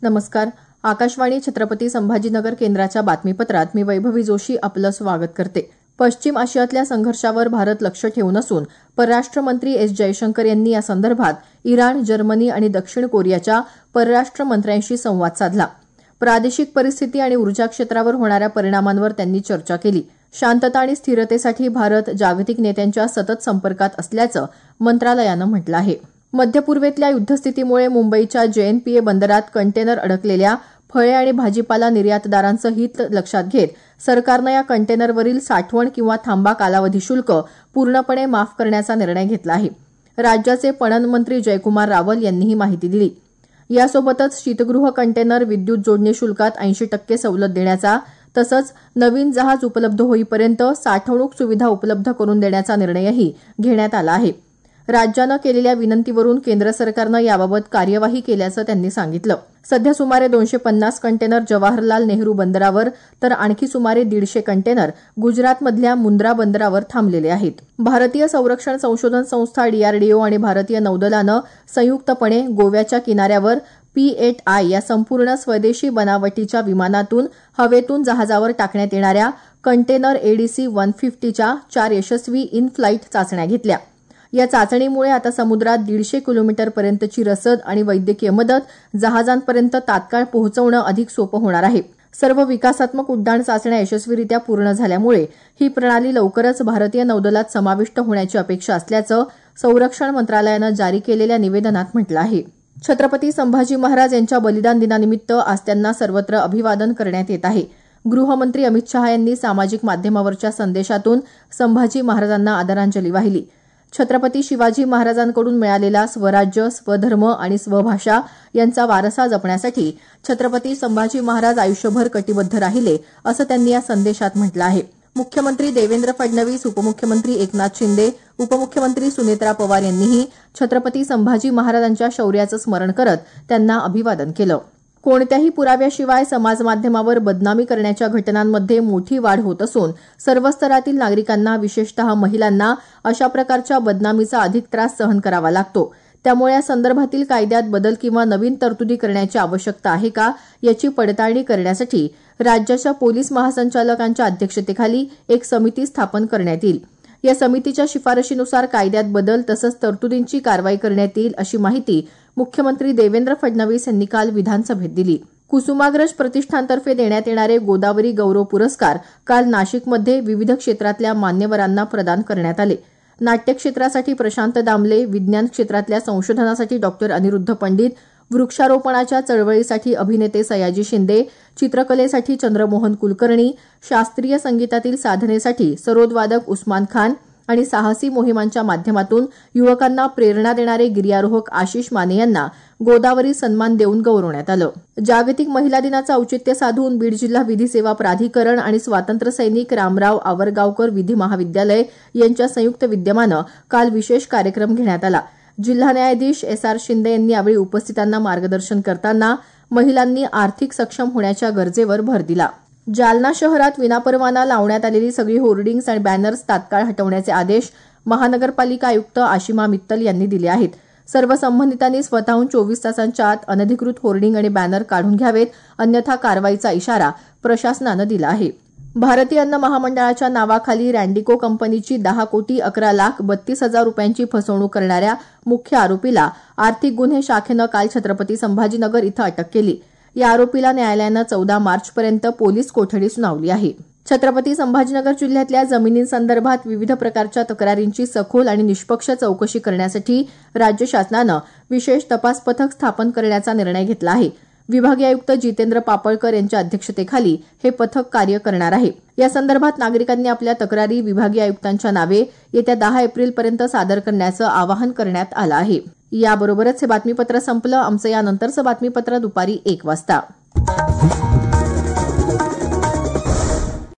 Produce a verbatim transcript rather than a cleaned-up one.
नमस्कार. आकाशवाणी छत्रपती संभाजीनगर केंद्राच्या बातमीपत्रात मी वैभवी जोशी आपलं स्वागत करते. पश्चिम आशियातल्या संघर्षावर भारत लक्ष ठेवून असून परराष्ट्र मंत्री एस जयशंकर यांनी या संदर्भात इराण, जर्मनी आणि दक्षिण कोरियाच्या परराष्ट्र मंत्र्यांशी संवाद साधला. प्रादेशिक परिस्थिती आणि ऊर्जा क्षेत्रावर होणाऱ्या परिणामांवर त्यांनी चर्चा केली. शांतता आणि स्थिरतेसाठी भारत जागतिक नेत्यांच्या सतत संपर्कात असल्याचं मंत्रालयानं म्हटलं आहे. मध्य पूर्वेतल्या युद्धस्थितीमुळे मुंबईच्या जेएनपीए बंदरात कंटेनर अडकलेल्या फळे आणि भाजीपाला निर्यातदारांचं हित लक्षात घेत सरकारनं या कंटेनरवरील साठवण किंवा थांबा कालावधी शुल्क पूर्णपणे माफ करण्याचा निर्णय घेतला आहे. राज्याचे पणन मंत्री जयकुमार रावल यांनी ही माहिती दिली. यासोबतच शीतगृह कंटेनर विद्युत जोडणी शुल्कात ऐंशी टक्के सवलत देण्याचा तसंच नवीन जहाज उपलब्ध होईपर्यंत साठवणूक सुविधा उपलब्ध करून देण्याचा निर्णयही घेण्यात आला आहे. राज्यानं केलेल्या विनंतीवरून केंद्र सरकारनं याबाबत कार्यवाही केल्याचं त्यांनी सांगितलं. सध्या सुमारे दोनशे पन्नास कंटेनर जवाहरलाल नेहरू बंदरावर तर आणखी सुमारे दीडशे कंटेनर गुजरातमधल्या मुंद्रा बंदरावर थांबलेले आहेत. भारतीय संरक्षण संशोधन संस्था डीआरडीओ आणि भारतीय नौदलानं संयुक्तपणे गोव्याच्या किनाऱ्यावर पी एट आय या संपूर्ण स्वदेशी बनावटीच्या विमानातून हवेतून जहाजावर टाकण्यात येणाऱ्या कंटेनर एडीसी वन फिफ्टीच्या चार यशस्वी इन फ्लाईट चाचण्या घेतल्या. या चाचणीमुळे आता समुद्रात दीडशे किलोमीटरपर्यंतची रसद आणि वैद्यकीय मदत जहाजांपर्यंत तात्काळ पोहोचवणं अधिक सोपं होणार आहे. सर्व विकासात्मक उड्डाण चाचण्या यशस्वीरित्या पूर्ण झाल्यामुळे ही प्रणाली लवकरच भारतीय नौदलात समाविष्ट होण्याची अपेक्षा असल्याचं संरक्षण मंत्रालयानं जारी केलेल्या निवेदनात म्हटलं आहे. छत्रपती संभाजी महाराज यांच्या बलिदान दिनानिमित्त आज त्यांना सर्वत्र अभिवादन करण्यात येत आहे. गृहमंत्री अमित शहा यांनी सामाजिक माध्यमावरच्या संदेशातून संभाजी महाराजांना आदरांजली वाहिली. छत्रपती शिवाजी महाराजांकडून मिळालेला स्वराज्य, स्वधर्म आणि स्वभाषा यांचा वारसा जपण्यासाठी छत्रपती संभाजी महाराज आयुष्यभर कटिबद्ध राहिले असं त्यांनी या संदेशात म्हटलं आहे. मुख्यमंत्री देवेंद्र फडणवीस, उपमुख्यमंत्री एकनाथ शिंदे, उपमुख्यमंत्री सुनेत्रा पवार यांनीही छत्रपती संभाजी महाराजांच्या शौर्याचं स्मरण करत त्यांना अभिवादन केलं. कोणत्याही पुराव्याशिवाय समाजमाध्यमावर बदनामी करण्याच्या घटनांमध्ये मोठी वाढ होत असून सर्व स्तरातील नागरिकांना, विशेषतः महिलांना अशा प्रकारच्या बदनामीचा अधिक त्रास सहन करावा लागतो. त्यामुळे या संदर्भातील कायद्यात बदल किंवा नवीन तरतुदी करण्याची आवश्यकता आहे का याची पडताळणी करण्यासाठी राज्याच्या पोलीस महासंचालकांच्या अध्यक्षतेखाली एक समिती स्थापन करण्यात येईल. या समितीच्या शिफारशीनुसार कायद्यात बदल तसंच तरतुदींची कारवाई करण्यात येईल अशी माहिती मुख्यमंत्री देवेंद्र फडणवीस यांनी काल विधानसभेत दिली. कुसुमाग्रज प्रतिष्ठानतर्फे देण्यात येणारे गोदावरी गौरव पुरस्कार काल नाशिकमध्ये विविध क्षेत्रातल्या मान्यवरांना प्रदान करण्यात आले. नाट्य क्षेत्रासाठी प्रशांत दामले, विज्ञान क्षेत्रातल्या संशोधनासाठी डॉक्टर अनिरुद्ध पंडित, वृक्षारोपणाच्या चळवळीसाठी अभिनेते सयाजी शिंदे, चित्रकलेसाठी चंद्रमोहन कुलकर्णी, शास्त्रीय संगीतातील साधनेसाठी सरोदवादक उस्मान खान आणि साहसी मोहिमांच्या माध्यमातून युवकांना प्रेरणा देणारे गिर्यारोहक आशिष माने यांना गोदावरी सन्मान देऊन गौरवण्यात आलं. जागतिक महिला दिनाचं औचित्य साधून बीड जिल्हा विधी सेवा प्राधिकरण आणि स्वातंत्र्य सैनिक रामराव आवरगावकर विधी महाविद्यालय यांच्या संयुक्त विद्यमानं काल विशेष कार्यक्रम घेण्यात आला. जिल्हा न्यायाधीश एस आर शिंदे यांनी यावेळी उपस्थितांना मार्गदर्शन करताना महिलांनी आर्थिक सक्षम होण्याच्या गरजेवर भर दिला. जालना शहरात विनापरवाना लावण्यात आलेली सगळी होर्डिंग्स आणि बॅनर्स तात्काळ हटवण्याचे आदेश महानगरपालिका आयुक्त आशिमा मित्तल यांनी दिले आहेत. सर्व संबंधितांनी स्वतःहून चोवीस तासांच्या आत अनधिकृत होर्डिंग आणि बॅनर काढून घ्यावेत, अन्यथा कारवाईचा इशारा प्रशासनानं दिला आहे. भारतीय अन्न महामंडळाच्या नावाखाली रँडिको कंपनीची दहा कोटी अकरा लाख बत्तीस हजार रुपयांची फसवणूक करणाऱ्या मुख्य आरोपीला आर्थिक गुन्हे शाखेनं काल छत्रपती संभाजीनगर इथं अटक केली. या आरोपीला न्यायालयानं चौदा मार्चपर्यंत पोलीस कोठडी सुनावली आहे. छत्रपती संभाजीनगर जिल्ह्यातल्या जमिनींसंदर्भात विविध प्रकारच्या तक्रारींची सखोल आणि निष्पक्ष चौकशी करण्यासाठी राज्य शासनानं विशेष तपास पथक स्थापन करण्याचा निर्णय घेतला आहे. विभागीय आयुक्त जितेंद्र पापळकर यांच्या अध्यक्षतेखाली हे पथक कार्य करणार आहे. या संदर्भात नागरिकांनी आपल्या तक्रारी विभागीय आयुक्तांच्या नावे येत्या दहा एप्रिलपर्यंत सादर करण्याचं आवाहन करण्यात आलं आहे. याबरोबरच हे बातमीपत्र संपलं. आमचं यानंतरचं बातमीपत्र दुपारी एक वाजता.